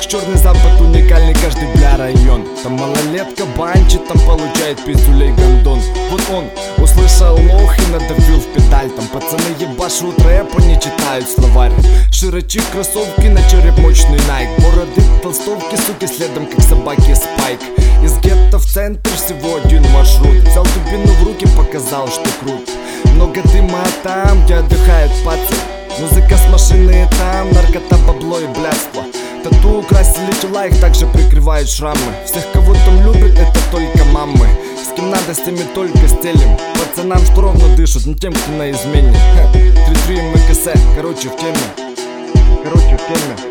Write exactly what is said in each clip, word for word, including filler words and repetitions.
Черный Запад уникальный, каждый бля район. Там малолетка банчит, там получает пиздюлей гондон. Вот он услышал лох и надавил в педаль. Там пацаны ебашут рэп, они читают словарь. Широчи кроссовки, на череп мощный Найк. Бороды, толстовки, суки, следом как собаки Спайк. Из гетто в центр всего один маршрут. Взял дубину в руки, показал, что крут. Много дыма там, где отдыхают пацы. Музыка с машины там, наркота, бабло и блядство. Тату украсили тела, их также прикрывают шрамы. Всех, кого там любят, это только мамы. С кем надо, с теми только стелим. Пацанам, что ровно дышат, не тем, кто на измене. Три-три МКС, короче в теме. Короче в теме.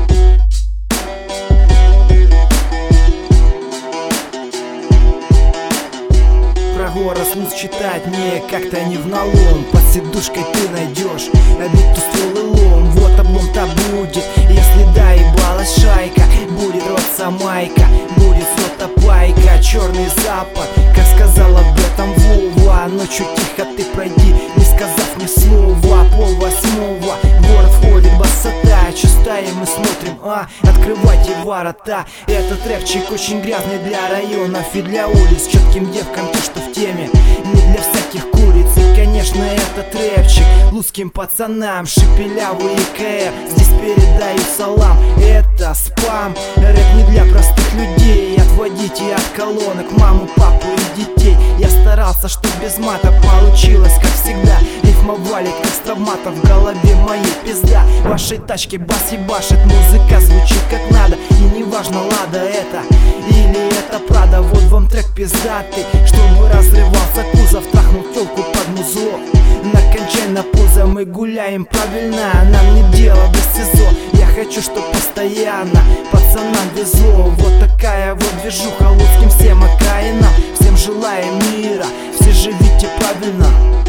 Про город смысл читать мне как-то не в налом. Под сидушкой ты найдешь обиту ствол и лом. Вот облом-то будет, если да, ебалась шайка. Будет рваться майка, будет сота пайка. Черный Запад, как сказал об этом Вова. Ночью тихо ты пройди, не сказав ни слова. Пол восьмого, город входит басота. Чистая, мы смотрим, а, открывайте ворота. Этот рэпчик очень грязный для районов и для улиц. Четким девкам те, что в теме, не для всяких куриц. И конечно этот рэпчик лузким пацанам. Шепелявый КР, здесь передаю салам. Это спам, рэп не для простых людей. Отводите от колонок маму, папу и детей. Я старался, чтоб без мата получилось, как всегда. Рифмовали, как с травматом, в голове моей пизда. В вашей тачке бас ебашит, музыка звучит как надо. И неважно, лада это или это Прада. Вот вам трек пиздатый, чтобы разрывался кузов. Трахнул тёлку под музло, накончай на пузо. Мы гуляем правильно, нам не дело до СИЗО. Я хочу, чтоб постоянно пацанам везло. Вот такая вот движуха луцким всем окраинам. Всем желаем мира, все живите правильно.